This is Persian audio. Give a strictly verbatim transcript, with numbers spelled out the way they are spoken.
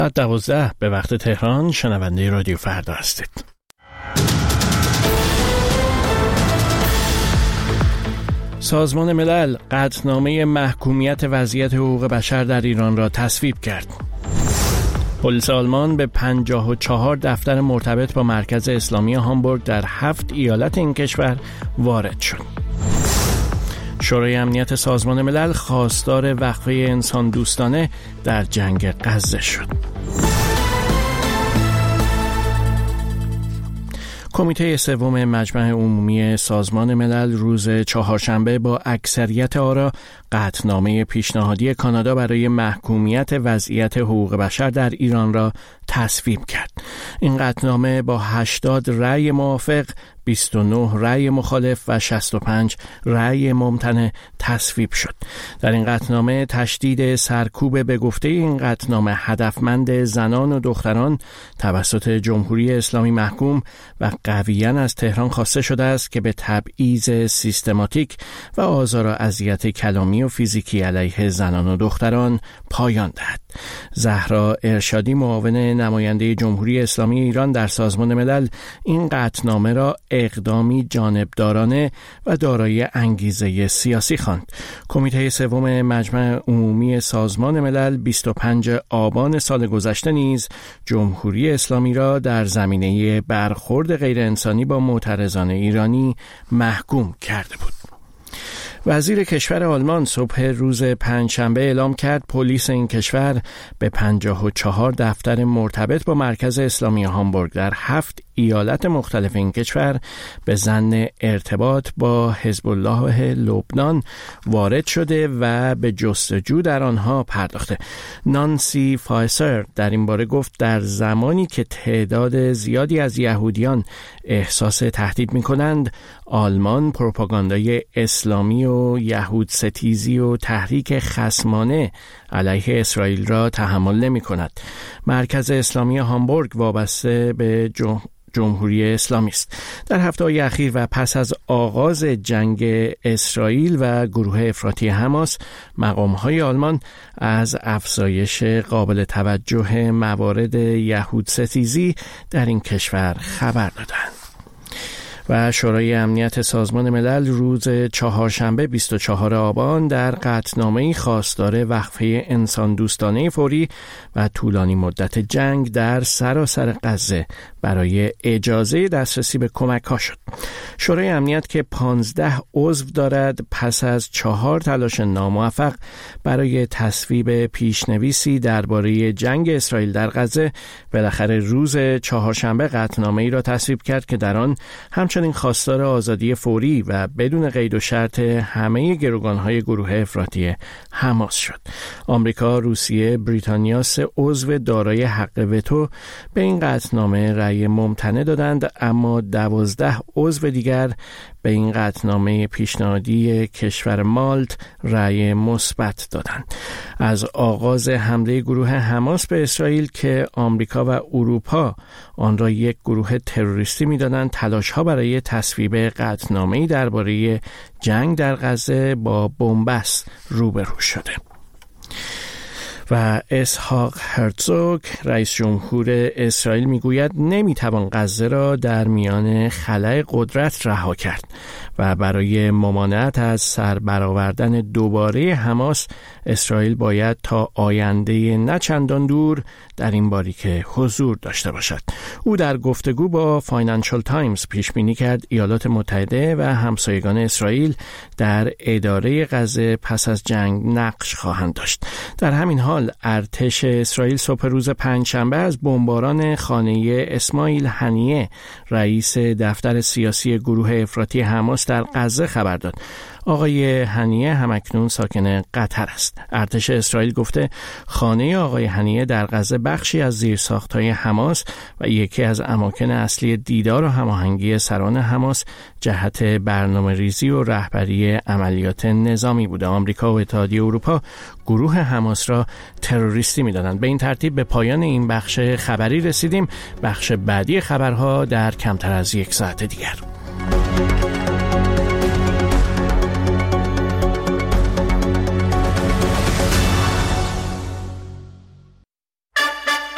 ساعت دوازده به وقت تهران شنونده رادیو فردا هستید. سازمان ملل قطعنامه محکومیت وضعیت حقوق بشر در ایران را تصویب کرد. پلیس آلمان به پنجاه و چهار دفتر مرتبط با مرکز اسلامی هامبورگ در هفت ایالت این کشور وارد شد. شورای امنیت سازمان ملل خواستار وقفه انسان دوستانه در جنگ غزه شد. کمیته سوم مجمع عمومی سازمان ملل روز چهارشنبه با اکثریت آرا قطعنامه پیشنهادی کانادا برای محکومیت وضعیت حقوق بشر در ایران را تصویب کرد. این قطعنامه با هشتاد رأی موافق، بیست و نه رأی مخالف و شصت و پنج رأی ممتنع تصویب شد. در این قطعنامه تشدید سرکوب به گفته این قطعنامه هدفمند زنان و دختران توسط جمهوری اسلامی محکوم و قویاً از تهران خواسته شده است که به تبعیض سیستماتیک و آزار و اذیت کلامی و فیزیکی علیه زنان و دختران پایان دهد. زهرا ارشادی، معاون نماینده جمهوری اسلامی ایران در سازمان ملل، این قطعنامه را اقدامی جانبدارانه و دارای انگیزه سیاسی خواند. کمیته سوم مجمع عمومی سازمان ملل بیست و پنجم آبان سال گذشته نیز جمهوری اسلامی را در زمینه برخورد غیر انسانی با معترضان ایرانی محکوم کرده بود. وزیر کشور آلمان صبح روز پنجشنبه اعلام کرد پلیس این کشور به پنجاه و چهار دفتر مرتبط با مرکز اسلامی هامبورگ در هفت ایالت مختلف این کشور به ظن ارتباط با حزب الله لبنان وارد شده و به جستجو در آنها پرداخته. نانسی فایسر در این باره گفت در زمانی که تعداد زیادی از یهودیان احساس تهدید می کنند، آلمان پروپاگاندای اسلامی و یهود ستیزی و تحریک خصمانه علیه اسرائیل را تحمل نمی کند. مرکز اسلامی هامبورگ وابسته به جمهوری جمهوری اسلامی است. در هفته‌های اخیر و پس از آغاز جنگ اسرائیل و گروه افراطی حماس، مقام‌های آلمان از افزایش قابل توجه موارد یهود ستیزی در این کشور خبر دادند. و شورای امنیت سازمان ملل روز چهارشنبه بیست و چهارم آبان در قطعنامه‌ای خواستار وقفه انسان دوستانه فوری و طولانی مدت جنگ در سراسر غزه برای اجازه دسترسی به کمک‌ها شد. شورای امنیت که پانزده عضو دارد پس از چهار تلاش ناموفق برای تصویب پیشنویسی درباره جنگ اسرائیل در غزه بالاخره روز چهارشنبه قطعنامه‌ای را تصویب کرد که در آن همچنین خواستار آزادی فوری و بدون قید و شرط همه گروگان‌های گروه افراطی حماس شد. آمریکا، روسیه، بریتانیا سه عضو دارای حق وتو به این قطعنامه رأی ممتنع دادند، اما دوازده عضو دیگر به این قطعنامه پیشنهادی کشور مالت رأی مثبت دادند. از آغاز حمله گروه حماس به اسرائیل که آمریکا و اروپا آن را یک گروه تروریستی می‌دانند، تلاش‌ها برای تصویب قطعنامه‌ای درباره جنگ در غزه با بنبست روبرو شده. و اسحاق هرتزوگ، رئیس جمهور اسرائیل، میگوید نمیتوان غزه را در میان خلأ قدرت رها کرد و برای ممانعت از سربرآوردن دوباره حماس، اسرائیل باید تا آینده نه چندان دور در این باریکه حضور داشته باشد. او در گفتگو با فاینانشال تایمز پیش بینی کرد ایالات متحده و همسایگان اسرائیل در اداره غزه پس از جنگ نقش خواهند داشت. در همین حال ارتش اسرائیل صبح روز پنجشنبه از بمباران خانه اسماعیل هنیه، رئیس دفتر سیاسی گروه افراطی حماس در غزه خبر داد. آقای هنیه همکنون ساکن قطر است. ارتش اسرائیل گفته خانه آقای هنیه در غزه بخشی از زیرساخت‌های حماس و یکی از اماکن اصلی دیدار و هماهنگی سران حماس جهت برنامه‌ریزی و رهبری عملیات نظامی بوده. آمریکا و اتحادیه اروپا گروه حماس را تروریستی می‌دانند. به این ترتیب به پایان این بخش خبری رسیدیم. بخش بعدی خبرها در کمتر از یک ساعت دیگر.